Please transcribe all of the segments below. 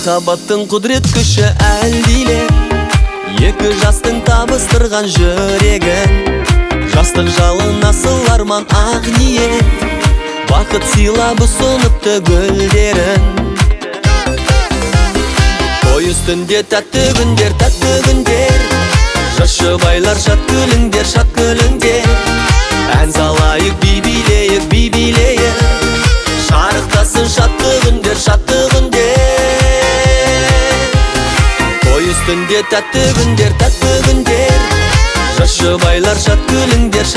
Махаббаттың құдірет күші әлдилеп, екі жастың табыстырған жүрегін. Жастық жалын асыл арман ақ ниет, бақыт сыйлап ұсыныпты гүлдерін. Той үстінде тәтті күндер, жас жұбайлар шат күліңдер, ән салайық, би билейік, шарықтасын шатты күндер. Той үстінде тәтті күндер, жас жұбайлар шат күліңдер,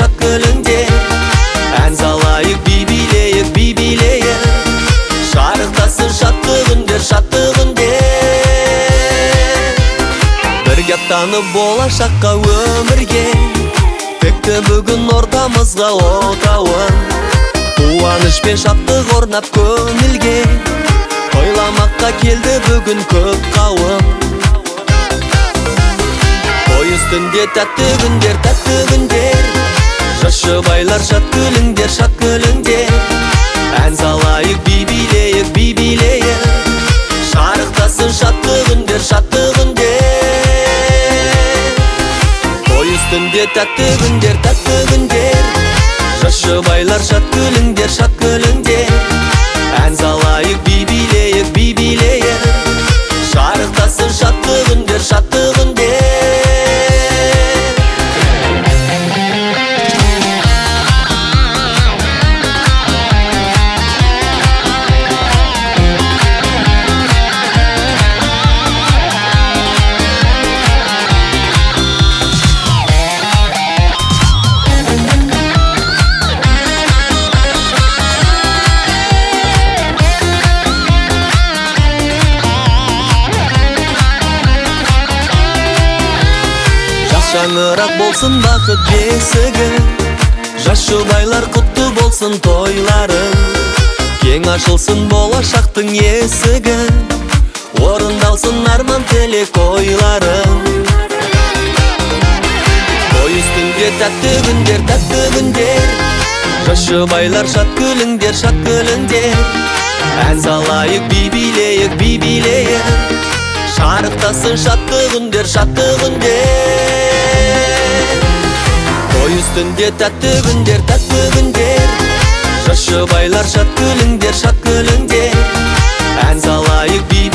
ән салайық, би билейік, шарықтасын шатты күндер. Бірге аттанып болашаққа өмірге, текті бүгін ортамызға отауын. Қуаныш пен шаттық орнап көңілге, тойламаққа келді бүгін көп қауым. Той үстінде тәтті күндер, жас жұбайлар шат күліңдер, ән салайық, би билейік, шарықтасын шатты күндер. Той үстінде тәтті күндер, жас жұбайлар шат күліңдер, ән салайық, би билейік, шарықтасын шатты күндер. Шаңырақ болсын бақыт бесігі, жас жұбайлар құтты болсын тойларың. Кең ашылсын болашақтың есігі, орындалсын арман тілек ойларың. Той үстінде тәтті күндер, жас жұбайлар шат күліңдер, ән салайық, би билейік, шарықтасын шатты күндер. Той үстінде тәтті күндер, жас жұбайлар шат күліңдер, ән салайық, би